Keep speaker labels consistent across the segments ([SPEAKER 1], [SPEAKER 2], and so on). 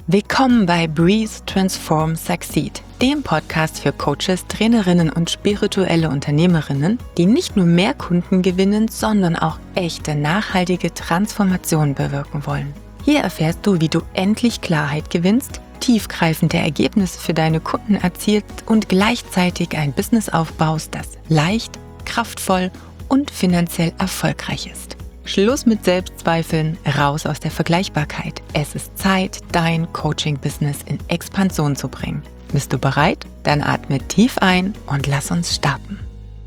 [SPEAKER 1] Willkommen bei Breathe, Transform, Succeed, dem Podcast für Coaches, Trainerinnen und spirituelle Unternehmerinnen, die nicht nur mehr Kunden gewinnen, sondern auch echte, nachhaltige Transformation bewirken wollen. Hier erfährst du, wie du endlich Klarheit gewinnst, tiefgreifende Ergebnisse für deine Kunden erzielst und gleichzeitig ein Business aufbaust, das leicht, kraftvoll und finanziell erfolgreich ist. Schluss mit Selbstzweifeln, raus aus der Vergleichbarkeit. Es ist Zeit, dein Coaching-Business in Expansion zu bringen. Bist du bereit? Dann atme tief ein und lass uns starten.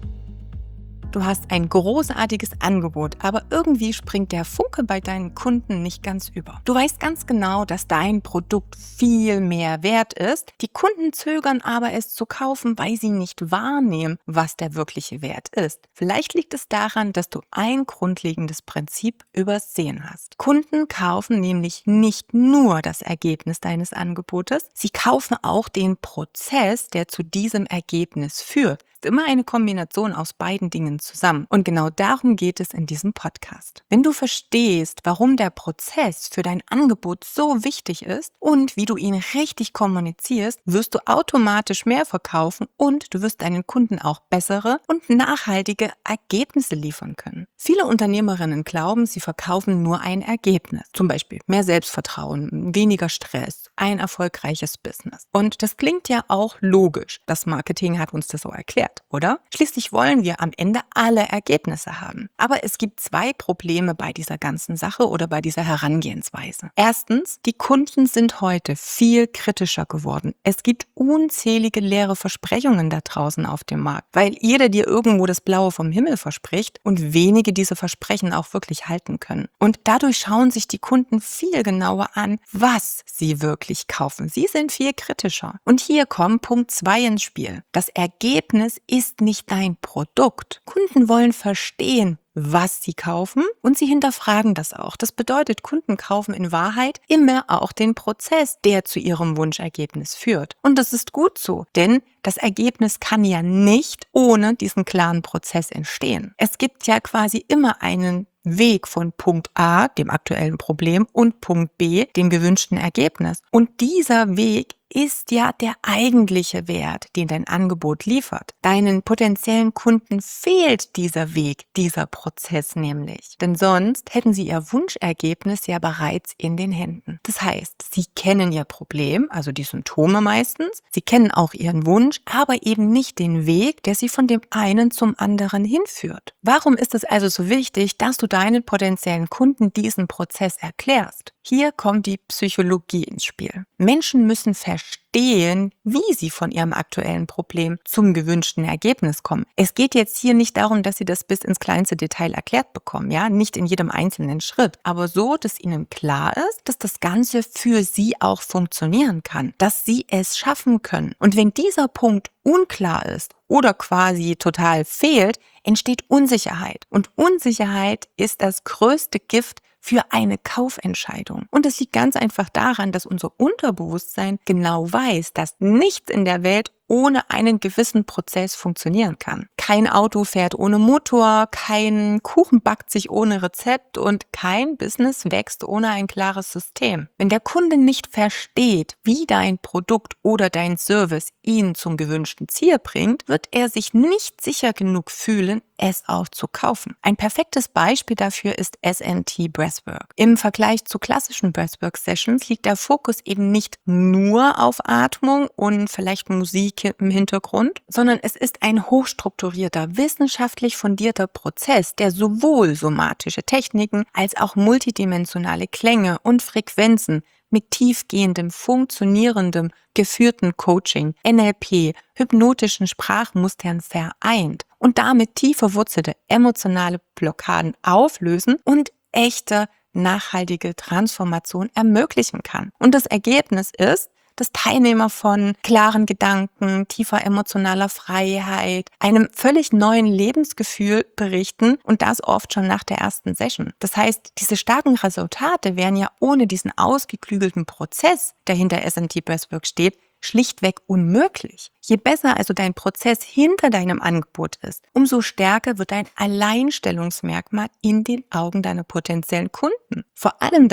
[SPEAKER 1] Du hast ein großartiges Angebot, aber irgendwie springt der Funke bei deinen Kunden nicht ganz über. Du weißt ganz genau, dass dein Produkt viel mehr wert ist. Die Kunden zögern aber, es zu kaufen, weil sie nicht wahrnehmen, was der wirkliche Wert ist. Vielleicht liegt es daran, dass du ein grundlegendes Prinzip übersehen hast. Kunden kaufen nämlich nicht nur das Ergebnis deines Angebotes, sie kaufen auch den Prozess, der zu diesem Ergebnis führt. Immer eine Kombination aus beiden Dingen zusammen. Und genau darum geht es in diesem Podcast. Wenn du verstehst, warum der Prozess für dein Angebot so wichtig ist und wie du ihn richtig kommunizierst, wirst du automatisch mehr verkaufen und du wirst deinen Kunden auch bessere und nachhaltige Ergebnisse liefern können. Viele Unternehmerinnen glauben, sie verkaufen nur ein Ergebnis. Zum Beispiel mehr Selbstvertrauen, weniger Stress, ein erfolgreiches Business. Und das klingt ja auch logisch. Das Marketing hat uns das so erklärt. Oder? Schließlich wollen wir am Ende alle Ergebnisse haben. Aber es gibt zwei Probleme bei dieser ganzen Sache oder bei dieser Herangehensweise. Erstens, die Kunden sind heute viel kritischer geworden. Es gibt unzählige leere Versprechungen da draußen auf dem Markt, weil jeder dir irgendwo das Blaue vom Himmel verspricht und wenige diese Versprechen auch wirklich halten können. Und dadurch schauen sich die Kunden viel genauer an, was sie wirklich kaufen. Sie sind viel kritischer. Und hier kommt Punkt 2 ins Spiel. Das Ergebnis ist nicht dein Produkt. Kunden wollen verstehen, was sie kaufen und sie hinterfragen das auch. Das bedeutet, Kunden kaufen in Wahrheit immer auch den Prozess, der zu ihrem Wunschergebnis führt. Und das ist gut so, denn das Ergebnis kann ja nicht ohne diesen klaren Prozess entstehen. Es gibt ja quasi immer einen Weg von Punkt A, dem aktuellen Problem, und Punkt B, dem gewünschten Ergebnis. Und dieser Weg ist ja der eigentliche Wert, den dein Angebot liefert. Deinen potenziellen Kunden fehlt dieser Weg, dieser Prozess nämlich. Denn sonst hätten sie ihr Wunschergebnis ja bereits in den Händen. Das heißt, sie kennen ihr Problem, also die Symptome meistens, sie kennen auch ihren Wunsch, aber eben nicht den Weg, der sie von dem einen zum anderen hinführt. Warum ist es also so wichtig, dass du deinen potenziellen Kunden diesen Prozess erklärst? Hier kommt die Psychologie ins Spiel. Menschen müssen verstehen, wie sie von ihrem aktuellen Problem zum gewünschten Ergebnis kommen. Es geht jetzt hier nicht darum, dass sie das bis ins kleinste Detail erklärt bekommen, ja, nicht in jedem einzelnen Schritt, aber so, dass ihnen klar ist, dass das Ganze für sie auch funktionieren kann, dass sie es schaffen können. Und wenn dieser Punkt unklar ist oder quasi total fehlt, entsteht Unsicherheit. Und Unsicherheit ist das größte Gift für eine Kaufentscheidung. Und das liegt ganz einfach daran, dass unser Unterbewusstsein genau weiß, dass nichts in der Welt ohne einen gewissen Prozess funktionieren kann. Kein Auto fährt ohne Motor, kein Kuchen backt sich ohne Rezept und kein Business wächst ohne ein klares System. Wenn der Kunde nicht versteht, wie dein Produkt oder dein Service ihn zum gewünschten Ziel bringt, wird er sich nicht sicher genug fühlen, es auch zu kaufen. Ein perfektes Beispiel dafür ist SNT Breathwork. Im Vergleich zu klassischen Breathwork-Sessions liegt der Fokus eben nicht nur auf Atmung und vielleicht Musik im Hintergrund, sondern es ist ein hochstrukturierter, wissenschaftlich fundierter Prozess, der sowohl somatische Techniken als auch multidimensionale Klänge und Frequenzen mit tiefgehendem, funktionierendem, geführten Coaching, NLP, hypnotischen Sprachmustern vereint und damit tief verwurzelte emotionale Blockaden auflösen und echte, nachhaltige Transformation ermöglichen kann. Und das Ergebnis ist, dass Teilnehmer von klaren Gedanken, tiefer emotionaler Freiheit, einem völlig neuen Lebensgefühl berichten und das oft schon nach der ersten Session. Das heißt, diese starken Resultate wären ja ohne diesen ausgeklügelten Prozess, der hinter SNT Breathwork steht, schlichtweg unmöglich. Je besser also dein Prozess hinter deinem Angebot ist, umso stärker wird dein Alleinstellungsmerkmal in den Augen deiner potenziellen Kunden. Vor allem dann,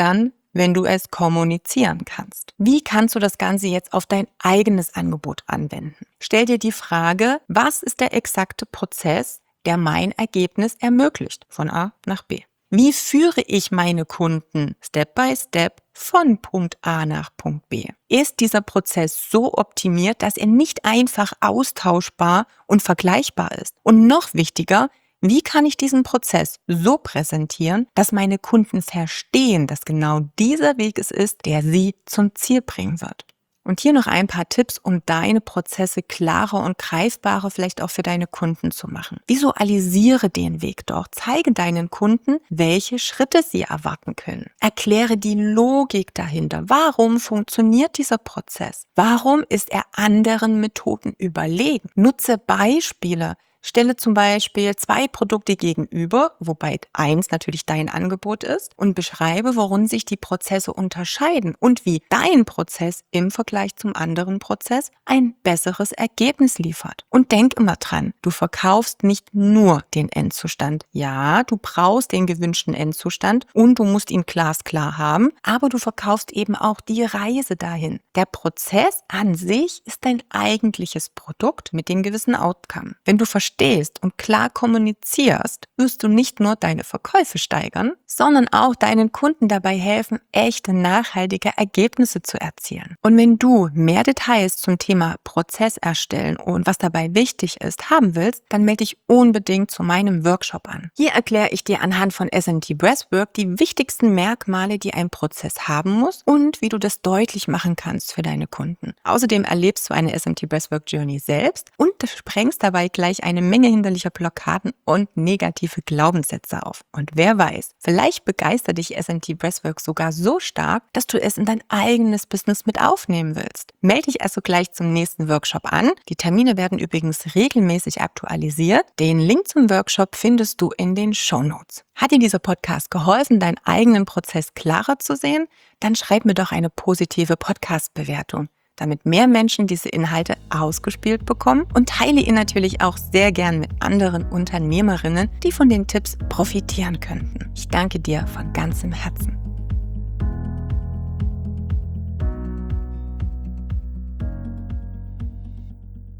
[SPEAKER 1] wenn du es kommunizieren kannst. Wie kannst du das Ganze jetzt auf dein eigenes Angebot anwenden? Stell dir die Frage, was ist der exakte Prozess, der mein Ergebnis ermöglicht, von A nach B? Wie führe ich meine Kunden Step by Step von Punkt A nach Punkt B? Ist dieser Prozess so optimiert, dass er nicht einfach austauschbar und vergleichbar ist? Und noch wichtiger, wie kann ich diesen Prozess so präsentieren, dass meine Kunden verstehen, dass genau dieser Weg es ist, der sie zum Ziel bringen wird? Und hier noch ein paar Tipps, um deine Prozesse klarer und greifbarer vielleicht auch für deine Kunden zu machen. Visualisiere den Weg doch. Zeige deinen Kunden, welche Schritte sie erwarten können. Erkläre die Logik dahinter. Warum funktioniert dieser Prozess? Warum ist er anderen Methoden überlegen? Nutze Beispiele. Stelle zum Beispiel 2 Produkte gegenüber, wobei eins natürlich dein Angebot ist, und beschreibe, worin sich die Prozesse unterscheiden und wie dein Prozess im Vergleich zum anderen Prozess ein besseres Ergebnis liefert. Und denk immer dran, du verkaufst nicht nur den Endzustand. Ja, du brauchst den gewünschten Endzustand und du musst ihn glasklar haben, aber du verkaufst eben auch die Reise dahin. Der Prozess an sich ist dein eigentliches Produkt mit dem gewissen Outcome. Wenn du verstehst und klar kommunizierst, wirst du nicht nur deine Verkäufe steigern, sondern auch deinen Kunden dabei helfen, echte, nachhaltige Ergebnisse zu erzielen. Und wenn du mehr Details zum Thema Prozess erstellen und was dabei wichtig ist, haben willst, dann melde dich unbedingt zu meinem Workshop an. Hier erkläre ich dir anhand von SMT Breathwork die wichtigsten Merkmale, die ein Prozess haben muss und wie du das deutlich machen kannst für deine Kunden. Außerdem erlebst du eine SMT Breathwork Journey selbst und du sprengst dabei gleich eine Menge hinderlicher Blockaden und negative Glaubenssätze auf. Und wer weiß, vielleicht begeistert dich SMT Breathwork sogar so stark, dass du es in dein eigenes Business mit aufnehmen willst. Melde dich also gleich zum nächsten Workshop an. Die Termine werden übrigens regelmäßig aktualisiert. Den Link zum Workshop findest du in den Shownotes. Hat dir dieser Podcast geholfen, deinen eigenen Prozess klarer zu sehen? Dann schreib mir doch eine positive Podcast-Bewertung, damit mehr Menschen diese Inhalte ausgespielt bekommen, und teile ihn natürlich auch sehr gern mit anderen Unternehmerinnen, die von den Tipps profitieren könnten. Ich danke dir von ganzem Herzen.